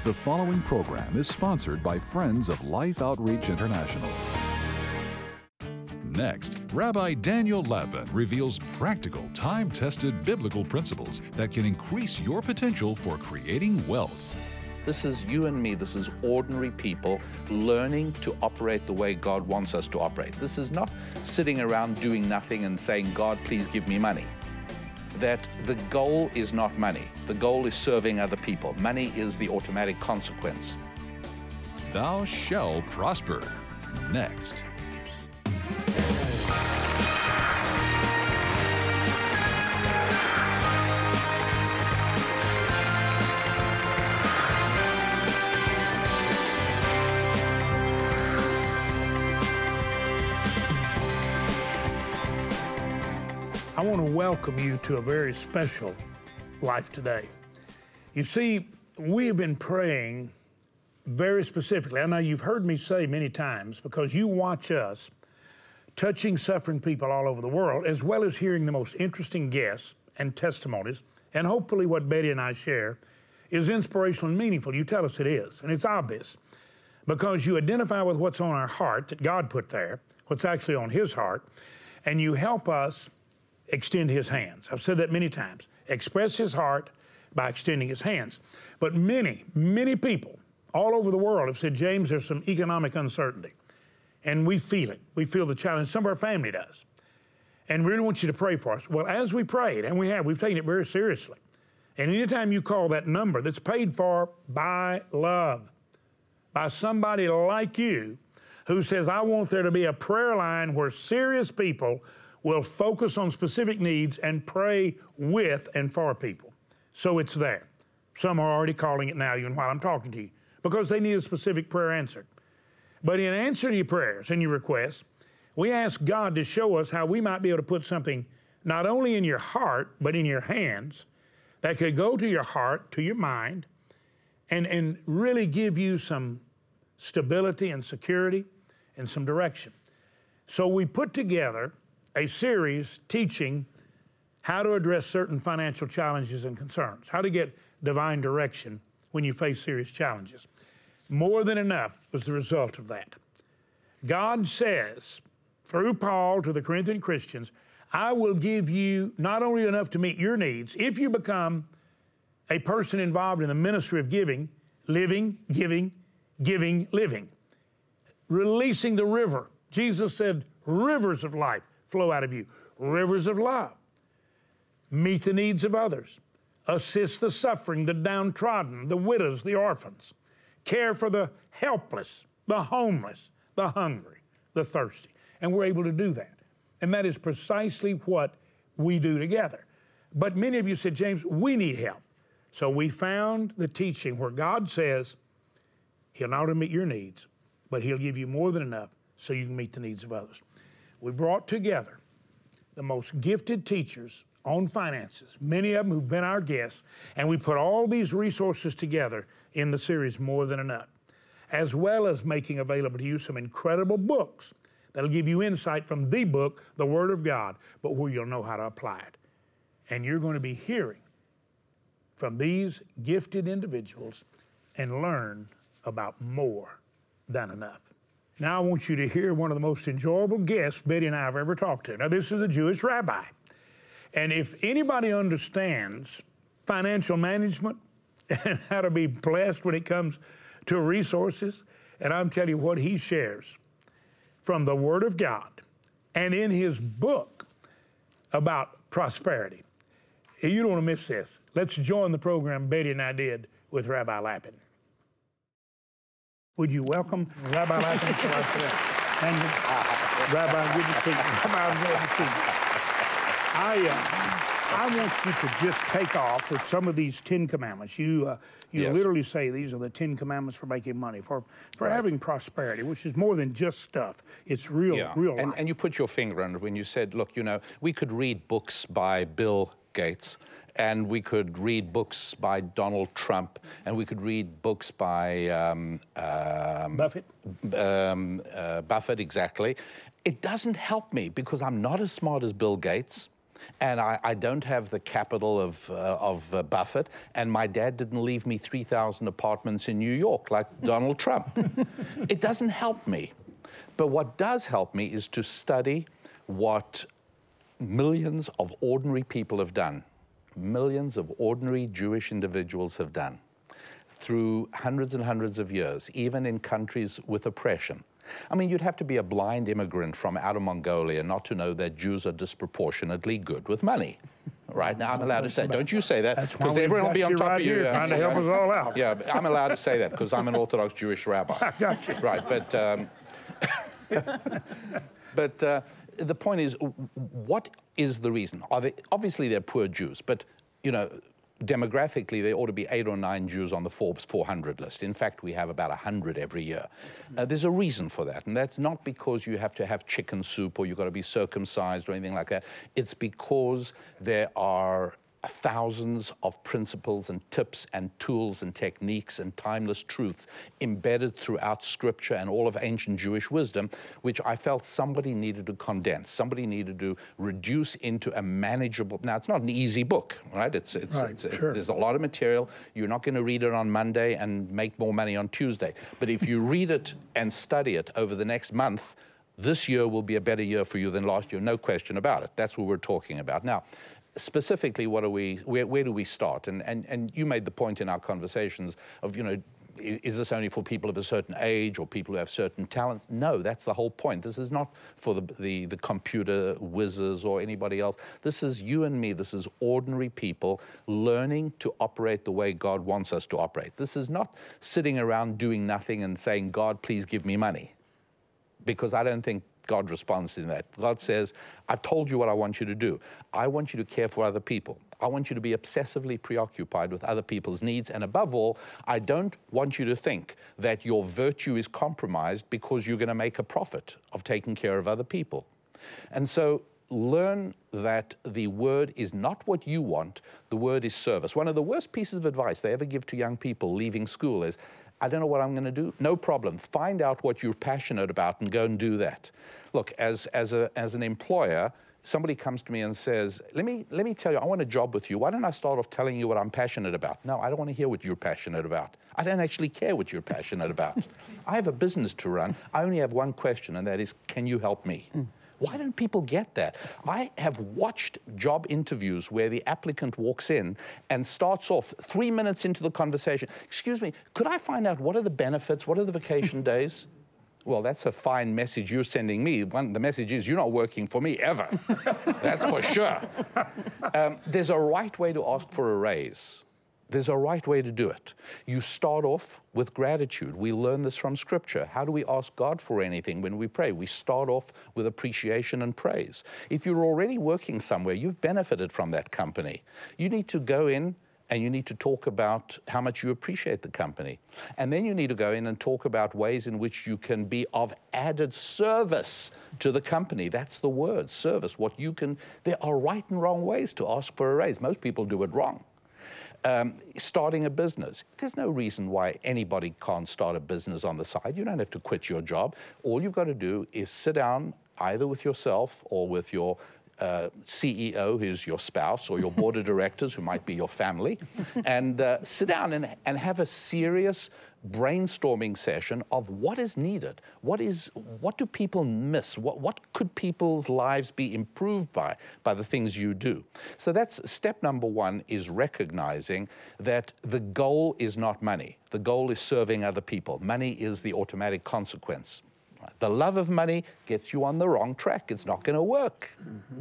The following program is sponsored by Friends of Life Outreach International. Next, Rabbi Daniel Lapin reveals practical, time-tested biblical principles that can increase your potential for creating wealth. This is you and me. This is ordinary people learning to operate the way God wants us to operate. This is not sitting around doing nothing and saying, God, please give me money. That the goal is not money. The goal is serving other people. Money is the automatic consequence. Thou shall prosper. Next. I want to welcome you to a very special Life Today. You see, we have been praying very specifically. I know you've heard me say many times, because you watch us touching suffering people all over the world, as well as hearing the most interesting guests and testimonies, and hopefully what Betty and I share is inspirational and meaningful. You tell us it is, and it's obvious, because you identify with what's on our heart that God put there, what's actually on His heart, and you help us extend His hands. I've said that many times. Express His heart by extending His hands. But many, many people all over the world have said, James, there's some economic uncertainty. And we feel it. We feel the challenge. Some of our family does. And we really want you to pray for us. Well, as we prayed, and we've taken it very seriously. And anytime you call that number that's paid for by love, by somebody like you who says, I want there to be a prayer line where serious people will focus on specific needs and pray with and for people. So it's there. Some are already calling it now, even while I'm talking to you, because they need a specific prayer answered. But in answer to your prayers and your requests, we ask God to show us how we might be able to put something not only in your heart, but in your hands, that could go to your heart, to your mind, and really give you some stability and security and some direction. So we put together a series teaching how to address certain financial challenges and concerns, how to get divine direction when you face serious challenges. More Than Enough was the result of that. God says, through Paul to the Corinthian Christians, I will give you not only enough to meet your needs, if you become a person involved in the ministry of giving, living, giving, giving, living, releasing the river. Jesus said, rivers of life flow out of you. Rivers of love. Meet the needs of others. Assist the suffering, the downtrodden, the widows, the orphans. Care for the helpless, the homeless, the hungry, the thirsty. And we're able to do that. And that is precisely what we do together. But many of you said, James, we need help. So we found the teaching where God says He'll not only meet your needs, but He'll give you more than enough so you can meet the needs of others. We brought together the most gifted teachers on finances, many of them who've been our guests, and we put all these resources together in the series More Than Enough, as well as making available to you some incredible books that'll give you insight from the book, the Word of God, but where you'll know how to apply it. And you're going to be hearing from these gifted individuals and learn about more than enough. Now I want you to hear one of the most enjoyable guests Betty and I have ever talked to. Now this is a Jewish rabbi. And if anybody understands financial management and how to be blessed when it comes to resources, and I'm telling you what he shares from the Word of God and in his book about prosperity. You don't want to miss this. Let's join the program Betty and I did with Rabbi Lapin. Would you welcome Rabbi Lapin to us today? Thank you. Rabbi, good to see you. Rabbi, I'm glad to see you. I want you to just take off with some of these 10 commandments. You Yes. literally say these are the 10 commandments for making money, for having prosperity, which is more than just stuff. It's real life. And you put your finger on it when you said, look, we could read books by Bill Gates, and we could read books by Donald Trump, and we could read books by Buffett. Buffett, exactly. It doesn't help me because I'm not as smart as Bill Gates. And I don't have the capital of Buffett, and my dad didn't leave me 3,000 apartments in New York like Donald Trump. It doesn't help me. But what does help me is to study what millions of ordinary people have done, millions of ordinary Jewish individuals have done through hundreds and hundreds of years, even in countries with oppression. I mean, you'd have to be a blind immigrant from out of Mongolia not to know that Jews are disproportionately good with money. Right now, I'm allowed to say, don't you say that, because everyone will be on top of you. Trying to help us all out. Yeah, but I'm allowed to say that because I'm an Orthodox Jewish rabbi. I got you. Right, but the point is, what is the reason? Obviously, they're poor Jews, but you know, demographically, there ought to be 8 or 9 Jews on the Forbes 400 list. In fact, we have about 100 every year. There's a reason for that, and that's not because you have to have chicken soup or you've got to be circumcised or anything like that. It's because there are thousands of principles and tips and tools and techniques and timeless truths embedded throughout Scripture and all of ancient Jewish wisdom, which I felt somebody needed to condense, somebody needed to reduce into a manageable. Now, it's not an easy book, right? There's a lot of material. You're not going to read it on Monday and make more money on Tuesday. But if you read it and study it over the next month, this year will be a better year for you than last year, no question about it. That's what we're talking about. Now, specifically, where do we start? And you made the point in our conversations of, you know, is this only for people of a certain age or people who have certain talents? No, that's the whole point. This is not for the computer whizzes or anybody else. This is you and me. This is ordinary people learning to operate the way God wants us to operate. This is not sitting around doing nothing and saying, God, please give me money. Because I don't think God responds to that. God says, I've told you what I want you to do. I want you to care for other people. I want you to be obsessively preoccupied with other people's needs. And above all, I don't want you to think that your virtue is compromised because you're going to make a profit of taking care of other people. And so learn that the word is not what you want. The word is service. One of the worst pieces of advice they ever give to young people leaving school is, I don't know what I'm going to do. No problem. Find out what you're passionate about and go and do that. Look, as an employer, somebody comes to me and says, let me tell you, I want a job with you. Why don't I start off telling you what I'm passionate about? No, I don't want to hear what you're passionate about. I don't actually care what you're passionate about. I have a business to run. I only have one question, and that is, can you help me? Why don't people get that? I have watched job interviews where the applicant walks in and starts off 3 minutes into the conversation. Excuse me, could I find out what are the benefits? What are the vacation days? Well, that's a fine message you're sending me. The message is you're not working for me ever. That's for sure. There's a right way to ask for a raise. There's a right way to do it. You start off with gratitude. We learn this from Scripture. How do we ask God for anything when we pray? We start off with appreciation and praise. If you're already working somewhere, you've benefited from that company. You need to go in and you need to talk about how much you appreciate the company. And then you need to go in and talk about ways in which you can be of added service to the company. That's the word, service. There are right and wrong ways to ask for a raise. Most people do it wrong. Starting a business. There's no reason why anybody can't start a business on the side. You don't have to quit your job. All you've got to do is sit down either with yourself or with your CEO, who's your spouse, or your board of directors, who might be your family, and sit down and have a serious brainstorming session of what is needed. What do people miss? What could people's lives be improved by the things you do? So that's step number one, is recognizing that the goal is not money. The goal is serving other people. Money is the automatic consequence. The love of money gets you on the wrong track. It's not going to work. Mm-hmm.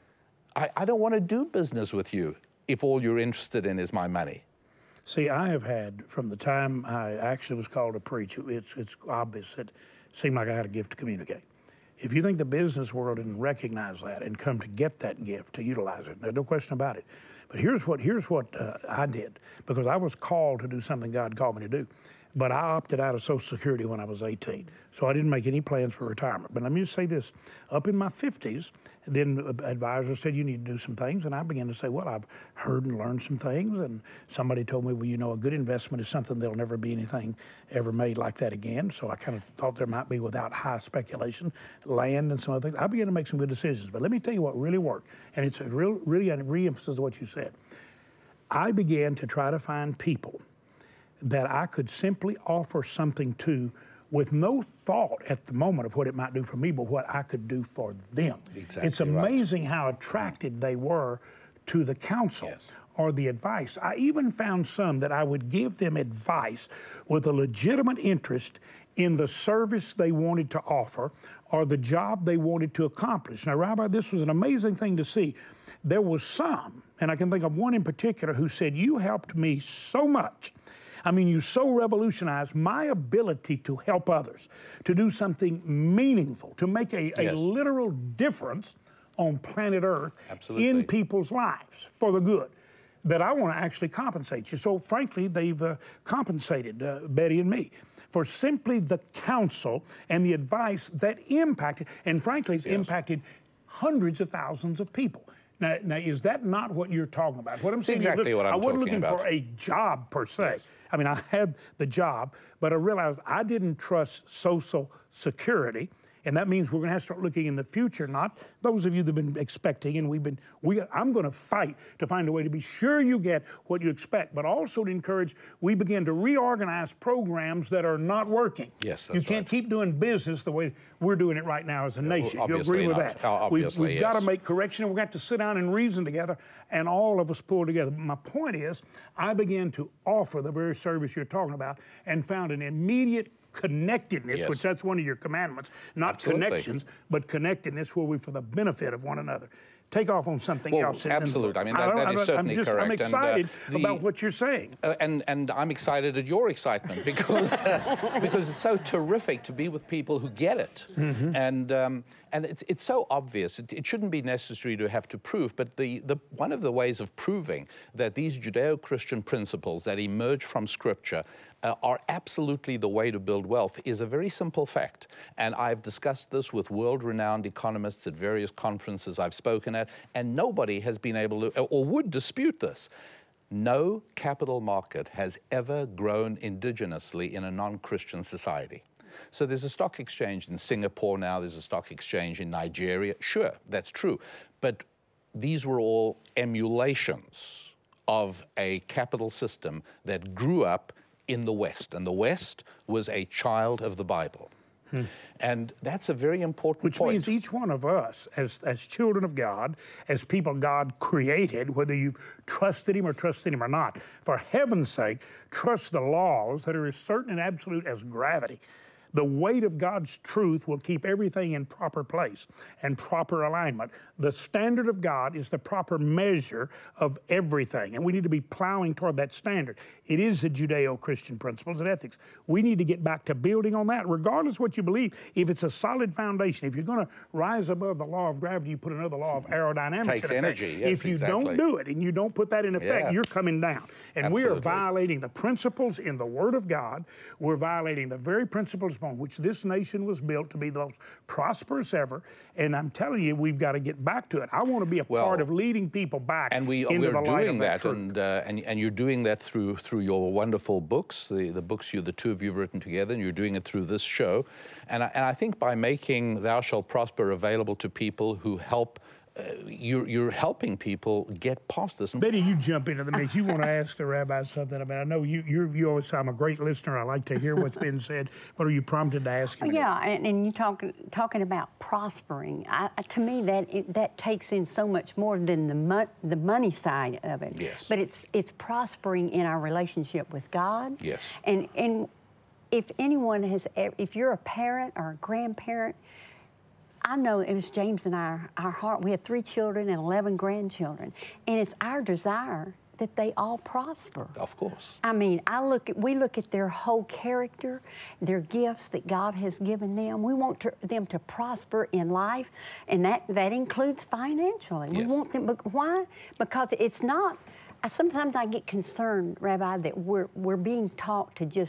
I don't want to do business with you if all you're interested in is my money. See, I have had, from the time I actually was called to preach, it's obvious that it seemed like I had a gift to communicate. If you think the business world didn't recognize that and come to get that gift, to utilize it, there's no question about it. But here's what I did, because I was called to do something God called me to do. but I opted out of Social Security when I was 18. So I didn't make any plans for retirement. But let me just say this, up in my 50s, then advisors said, you need to do some things. And I began to say, well, I've heard and learned some things. And somebody told me, well, you know, a good investment is something there'll never be anything ever made like that again. So I kind of thought there might be, without high speculation, land and some other things. I began to make some good decisions. But let me tell you what really worked. And it's really a re-emphasis of what you said. I began to try to find people that I could simply offer something to with no thought at the moment of what it might do for me, but what I could do for them. Exactly. It's amazing how attracted they were to the counsel or the advice. I even found some that I would give them advice with a legitimate interest in the service they wanted to offer or the job they wanted to accomplish. Now, Rabbi, this was an amazing thing to see. There was some, and I can think of one in particular, who said, you helped me so much. I mean, you so revolutionized my ability to help others, to do something meaningful, to make a literal difference on planet Earth in people's lives for the good, that I want to actually compensate you. So frankly, they've compensated Betty and me for simply the counsel and the advice that impacted, and frankly, it's impacted hundreds of thousands of people. Now, is that not what you're talking about? What I'm saying exactly is, what I'm I wasn't talking looking about. for a job per se. I mean, I had the job, but I realized I didn't trust Social Security. And that means we're going to have to start looking in the future, not those of you that have been expecting, and I'm going to fight to find a way to be sure you get what you expect, but also to encourage, we begin to reorganize programs that are not working. Yes, that's You can't keep doing business the way we're doing it right now as a nation. You agree with that? Obviously, We've got to make correction, and we've got to sit down and reason together, and all of us pull together. My point is, I began to offer the very service you're talking about and found an immediate connectedness, which that's one of your commandments, not connections, but connectedness where we for the benefit of one another. Take off on something else. Absolutely. I mean, that is certainly correct. I'm excited about what you're saying. And I'm excited at your excitement because because it's so terrific to be with people who get it. And it's so obvious. It shouldn't be necessary to have to prove, but one of the ways of proving that these Judeo-Christian principles that emerge from Scripture are absolutely the way to build wealth is a very simple fact. And I've discussed this with world-renowned economists at various conferences I've spoken at, and nobody has been able to, or would dispute this. No capital market has ever grown indigenously in a non-Christian society. So there's a stock exchange in Singapore now, there's a stock exchange in Nigeria. Sure, that's true. But these were all emulations of a capital system that grew up in the West, and the West was a child of the Bible. And that's a very important point. Which means each one of us, as children of God, as people God created, whether you've trusted Him or not, for heaven's sake, trust the laws that are as certain and absolute as gravity. The weight of God's truth will keep everything in proper place and proper alignment. The standard of God is the proper measure of everything, and we need to be plowing toward that standard. It is the Judeo-Christian principles and ethics. We need to get back to building on that, regardless of what you believe. If it's a solid foundation, if you're going to rise above the law of gravity, you put another law of aerodynamics in effect. Takes energy, yes, if you don't do it and you don't put that in effect, you're coming down. And we are violating the principles in the Word of God. We're violating the very principles upon which this nation was built to be the most prosperous ever. And I'm telling you, we've got to get back to it. I want to be a part of leading people back into the light of that truth. And you're doing that through your wonderful books, the books the two of you have written together, and you're doing it through this show. And I think by making Thou Shalt Prosper available to people who help, you're helping people get past this. Betty, you jump into the mix. You want to ask the rabbi something about? I know you always say I'm a great listener. I like to hear what's been said. What are you prompted to ask him? Yeah, and you talking about prospering. To me, that takes in so much more than the money side of it. Yes. But it's prospering in our relationship with God. Yes. And if anyone if you're a parent or a grandparent, I know it was James and our heart. We have 3 children and 11 grandchildren, and it's our desire that they all prosper. Of course. I mean, we look at their whole character, their gifts that God has given them. We want them to prosper in life, and that includes financially. Yes. We want them. Why? Because it's not. Sometimes I get concerned, Rabbi, that we're being taught to just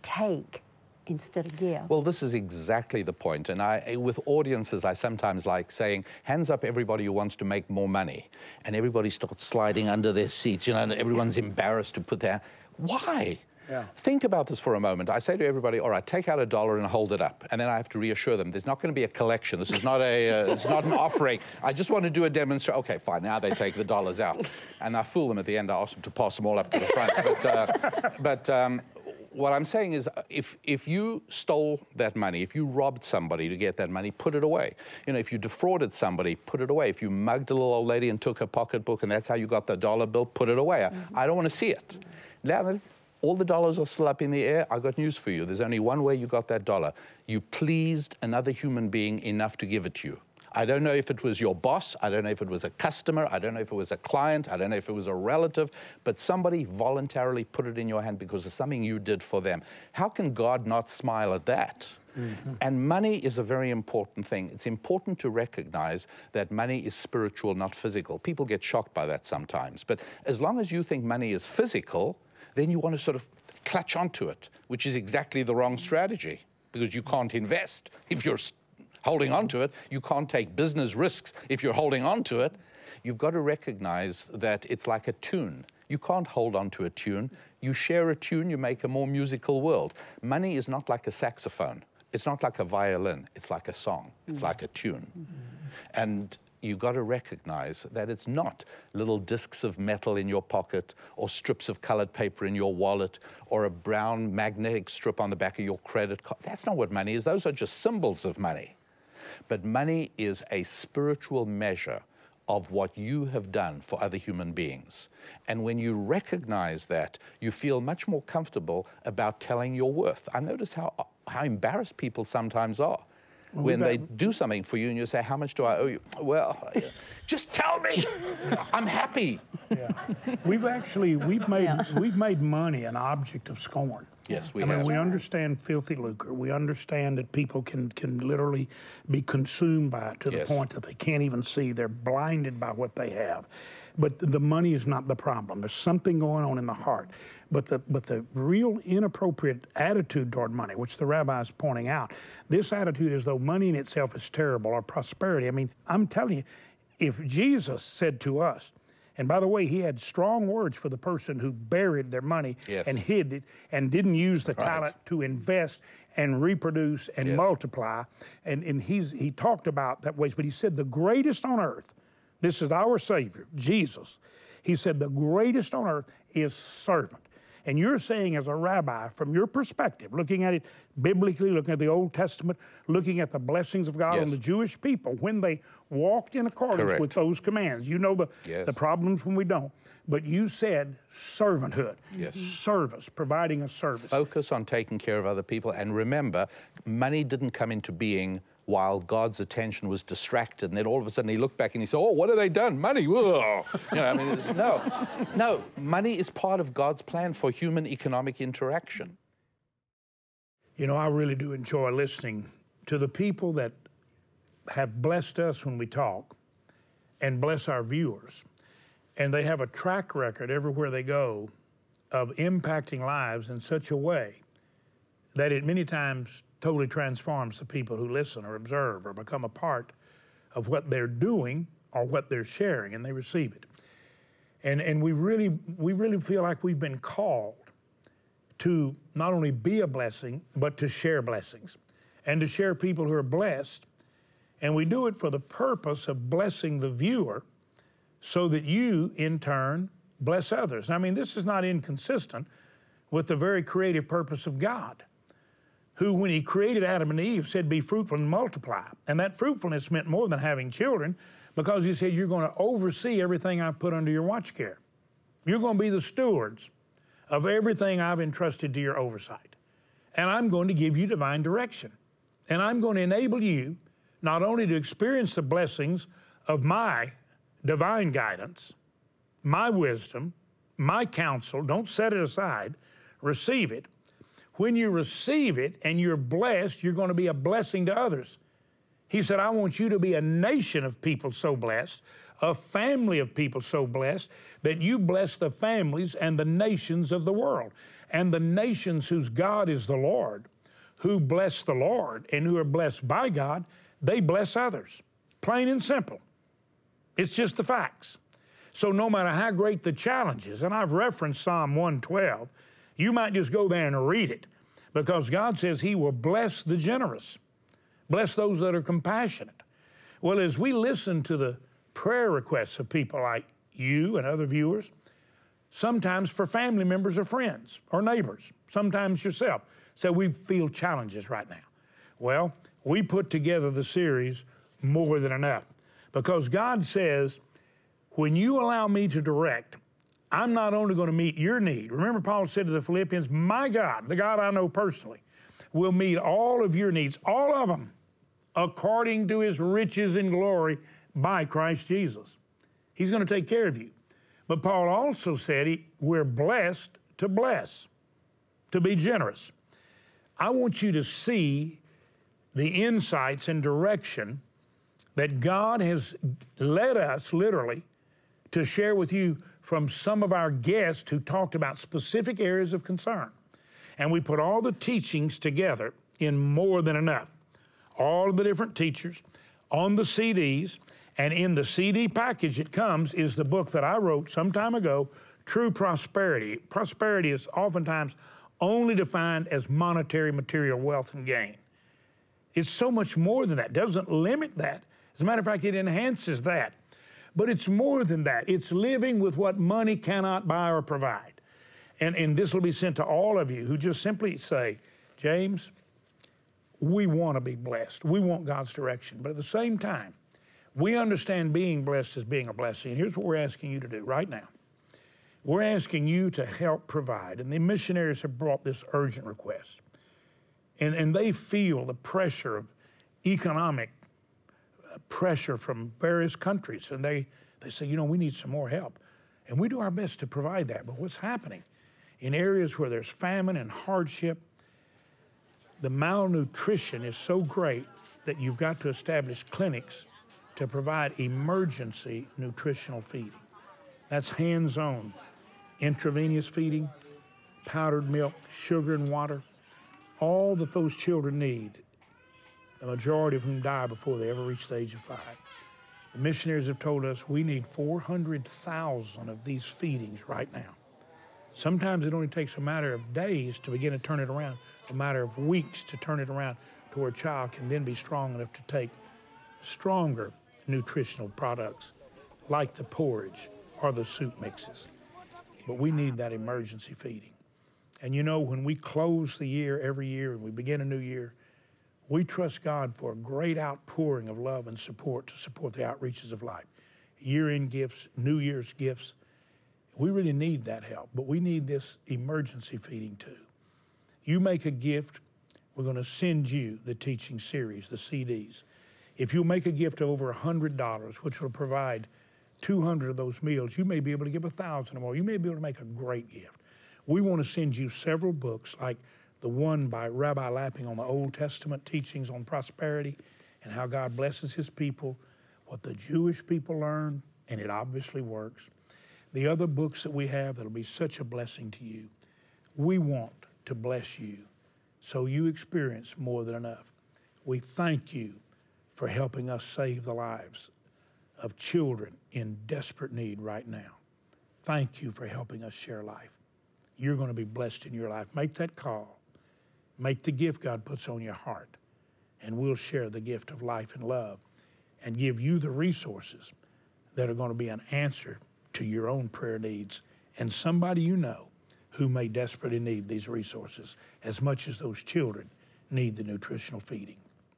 take instead of give. Well, this is exactly the point. And with audiences, I sometimes like saying, hands up everybody who wants to make more money. And everybody starts sliding under their seats, and everyone's embarrassed to put their... Why? Yeah. Think about this for a moment. I say to everybody, all right, take out $1 and hold it up. And then I have to reassure them, there's not going to be a collection. This is not it's not an offering. I just want to do a demonstration. Okay, fine, now they take the dollars out. And I fool them at the end. I ask them to pass them all up to the front. But what I'm saying is, if you stole that money, if you robbed somebody to get that money, put it away. If you defrauded somebody, put it away. If you mugged a little old lady and took her pocketbook and that's how you got the dollar bill, put it away. I don't want to see it. Now, all the dollars are still up in the air. I got news for you. There's only one way you got that dollar. You pleased another human being enough to give it to you. I don't know if it was your boss. I don't know if it was a customer. I don't know if it was a client. I don't know if it was a relative. But somebody voluntarily put it in your hand because of something you did for them. How can God not smile at that? Mm-hmm. And money is a very important thing. It's important to recognize that money is spiritual, not physical. People get shocked by that sometimes. But as long as you think money is physical, then you want to sort of clutch onto it, which is exactly the wrong strategy, because you can't invest if you're holding on to it. You can't take business risks if you're holding on to it. You've got to recognize that it's like a tune. You can't hold on to a tune. You share a tune, you make a more musical world. Money is not like a saxophone. It's not like a violin. It's like a song. It's like a tune. And you've got to recognize that it's not little discs of metal in your pocket or strips of colored paper in your wallet or a brown magnetic strip on the back of your credit card. That's not what money is. Those are just symbols of money. But money is a spiritual measure of what you have done for other human beings. And when you recognize that, you feel much more comfortable about telling your worth. I notice how embarrassed people sometimes are. When they do something for you and you say, how much do I owe you? Well, just tell me. I'm happy. Yeah. We've made money an object of scorn. Yes, we have. have. I mean, we understand filthy lucre. We understand that people can literally be consumed by it to the point that they can't even see. They're blinded by what they have. But the money is not the problem. There's something going on in the heart. But the real inappropriate attitude toward money, which the rabbi is pointing out, this attitude as though money in itself is terrible or prosperity. I mean, I'm telling you, if Jesus said to us, and by the way, he had strong words for the person who buried their money and hid it and didn't use the talent to invest and reproduce and multiply. And he talked about that ways, but he said the greatest on earth, this is our Savior, Jesus. He said the greatest on earth is servant. And you're saying as a rabbi, from your perspective, looking at it biblically, looking at the Old Testament, looking at the blessings of God on the Jewish people, when they walked in accordance with those commands. You know the problems when we don't. But you said servanthood, service, providing a service. Focus on taking care of other people. And remember, money didn't come into being while God's attention was distracted, and then all of a sudden he looked back and he said, oh, what have they done? Money, whoa. No, money is part of God's plan for human economic interaction. You know, I really do enjoy listening to the people that have blessed us when we talk and bless our viewers. And they have a track record everywhere they go of impacting lives in such a way that it many times totally transforms the people who listen or observe or become a part of what they're doing or what they're sharing, and they receive it. And we really feel like we've been called to not only be a blessing, but to share blessings and to share people who are blessed. And we do it for the purpose of blessing the viewer so that you, in turn, bless others. I mean, this is not inconsistent with the very creative purpose of God, who, when he created Adam and Eve, said, be fruitful and multiply. And that fruitfulness meant more than having children, because he said, you're going to oversee everything I've put under your watch care. You're going to be the stewards of everything I've entrusted to your oversight. And I'm going to give you divine direction. And I'm going to enable you not only to experience the blessings of my divine guidance, my wisdom, my counsel, don't set it aside, receive it. When you receive it and you're blessed, you're going to be a blessing to others. He said, I want you to be a nation of people so blessed, a family of people so blessed, that you bless the families and the nations of the world. And the nations whose God is the Lord, who bless the Lord and who are blessed by God, they bless others. Plain and simple. It's just the facts. So no matter how great the challenge is, and I've referenced Psalm 112, you might just go there and read it, because God says He will bless the generous, bless those that are compassionate. Well, as we listen to the prayer requests of people like you and other viewers, sometimes for family members or friends or neighbors, sometimes yourself, say we feel challenges right now. Well, we put together the series More Than Enough, because God says, when you allow me to direct, I'm not only going to meet your need. Remember, Paul said to the Philippians, my God, the God I know personally, will meet all of your needs, all of them, according to His riches in glory by Christ Jesus. He's going to take care of you. But Paul also said we're blessed to bless, to be generous. I want you to see the insights and direction that God has led us, literally, to share with you from some of our guests who talked about specific areas of concern. And we put all the teachings together in More Than Enough. All of the different teachers on the CDs, and in the CD package it comes is the book that I wrote some time ago, True Prosperity. Prosperity is oftentimes only defined as monetary, material wealth and gain. It's so much more than that. It doesn't limit that. As a matter of fact, it enhances that. But it's more than that. It's living with what money cannot buy or provide. And this will be sent to all of you who just simply say, James, we want to be blessed. We want God's direction. But at the same time, we understand being blessed as being a blessing. And here's what we're asking you to do right now. We're asking you to help provide. And the missionaries have brought this urgent request. And they feel the pressure of economic pressure from various countries. And they say, we need some more help. And we do our best to provide that. But what's happening in areas where there's famine and hardship, the malnutrition is so great that you've got to establish clinics to provide emergency nutritional feeding. That's hands-on, intravenous feeding, powdered milk, sugar and water, all that those children need, the majority of whom die before they ever reach the age of 5. The missionaries have told us we need 400,000 of these feedings right now. Sometimes it only takes a matter of days to begin to turn it around, a matter of weeks to turn it around to where a child can then be strong enough to take stronger nutritional products like the porridge or the soup mixes. But we need that emergency feeding. And when we close the year every year and we begin a new year, we trust God for a great outpouring of love and support to support the outreaches of life. Year-end gifts, New Year's gifts. We really need that help, but we need this emergency feeding too. You make a gift, we're going to send you the teaching series, the CDs. If you make a gift of over $100, which will provide 200 of those meals, you may be able to give 1,000 or more. You may be able to make a great gift. We want to send you several books like the one by Rabbi Lapping on the Old Testament teachings on prosperity and how God blesses His people, what the Jewish people learned, and it obviously works. The other books that we have that'll be such a blessing to you. We want to bless you so you experience more than enough. We thank you for helping us save the lives of children in desperate need right now. Thank you for helping us share life. You're going to be blessed in your life. Make that call. Make the gift God puts on your heart, and we'll share the gift of life and love and give you the resources that are going to be an answer to your own prayer needs and somebody you know who may desperately need these resources as much as those children need the nutritional feeding.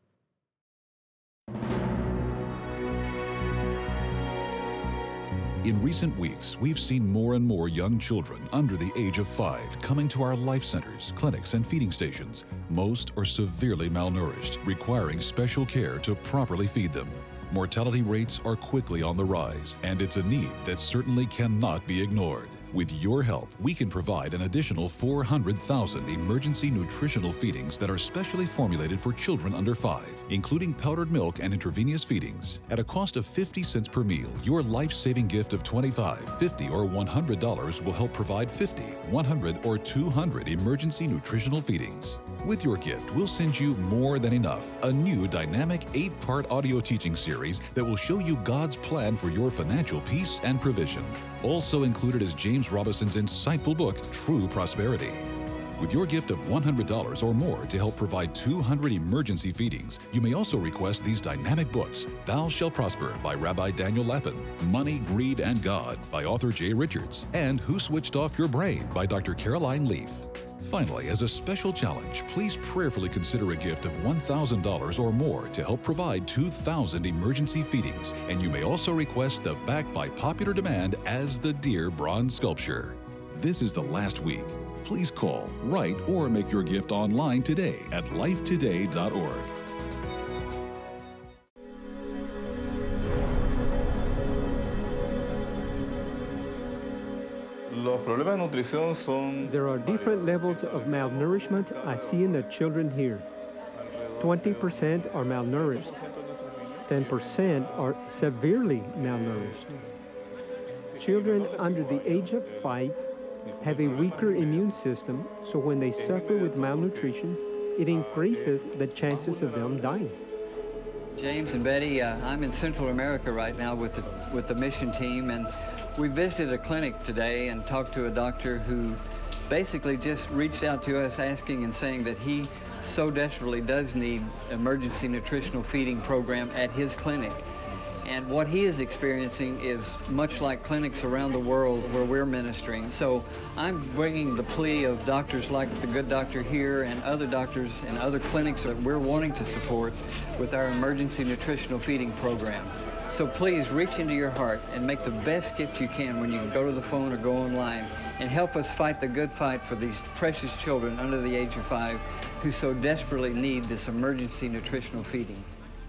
In recent weeks, we've seen more and more young children under the age of 5 coming to our life centers, clinics, and feeding stations. Most are severely malnourished, requiring special care to properly feed them. Mortality rates are quickly on the rise, and it's a need that certainly cannot be ignored. With your help, we can provide an additional 400,000 emergency nutritional feedings that are specially formulated for children under 5, including powdered milk and intravenous feedings. At a cost of 50 cents per meal, your life-saving gift of $25, $50, or $100 will help provide 50, 100, or 200 emergency nutritional feedings. With your gift, we'll send you More Than Enough, a new dynamic 8-part audio teaching series that will show you God's plan for your financial peace and provision. Also included is James Robinson's insightful book, True Prosperity. With your gift of $100 or more to help provide 200 emergency feedings, you may also request these dynamic books: Thou Shalt Prosper by Rabbi Daniel Lapin, Money, Greed, and God by author Jay Richards, and Who Switched Off Your Brain by Dr. Caroline Leaf. Finally, as a special challenge, please prayerfully consider a gift of $1,000 or more to help provide 2,000 emergency feedings, and you may also request the Back by Popular Demand as the Deer bronze sculpture. This is the last week. Please call, write, or make your gift online today at lifetoday.org. There are different levels of malnourishment I see in the children here. 20% are malnourished. 10% are severely malnourished. Children under the age of 5 have a weaker immune system, so when they suffer with malnutrition, it increases the chances of them dying. James and Betty, I'm in Central America right now with the mission team, and we visited a clinic today and talked to a doctor who basically just reached out to us asking and saying that he so desperately does need emergency nutritional feeding program at his clinic. And what he is experiencing is much like clinics around the world where we're ministering. So I'm bringing the plea of doctors like the Good Doctor here and other doctors and other clinics that we're wanting to support with our emergency nutritional feeding program. So please reach into your heart and make the best gift you can when you go to the phone or go online, and help us fight the good fight for these precious children under the age of 5 who so desperately need this emergency nutritional feeding.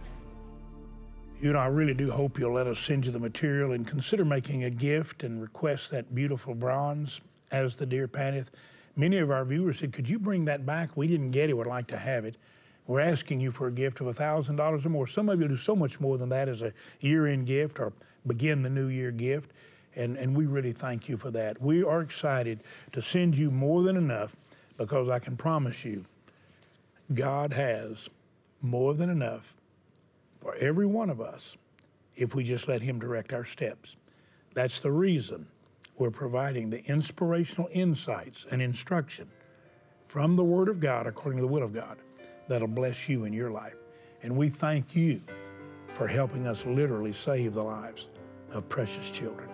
You know, I really do hope you'll let us send you the material, and consider making a gift and request that beautiful bronze, As the Deer Panteth. Many of our viewers said, could you bring that back? We didn't get it, would like to have it. We're asking you for a gift of $1,000 or more. Some of you do so much more than that as a year-end gift or begin the new year gift, and we really thank you for that. We are excited to send you more than enough, because I can promise you, God has more than enough for every one of us if we just let Him direct our steps. That's the reason we're providing the inspirational insights and instruction from the Word of God according to the will of God that'll bless you in your life. And we thank you for helping us literally save the lives of precious children.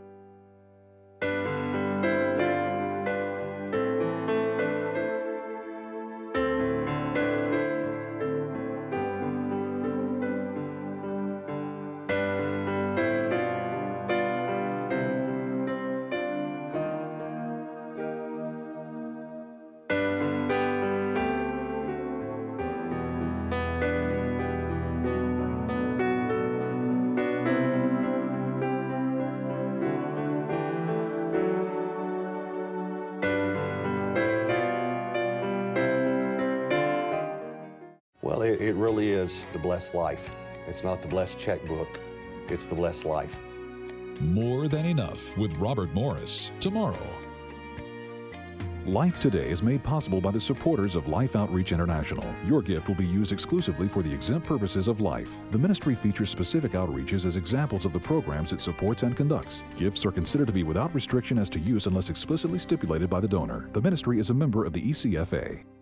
Well, it really is the blessed life. It's not the blessed checkbook, it's the blessed life. More Than Enough with Robert Morris, tomorrow. Life Today is made possible by the supporters of Life Outreach International. Your gift will be used exclusively for the exempt purposes of life. The ministry features specific outreaches as examples of the programs it supports and conducts. Gifts are considered to be without restriction as to use unless explicitly stipulated by the donor. The ministry is a member of the ECFA.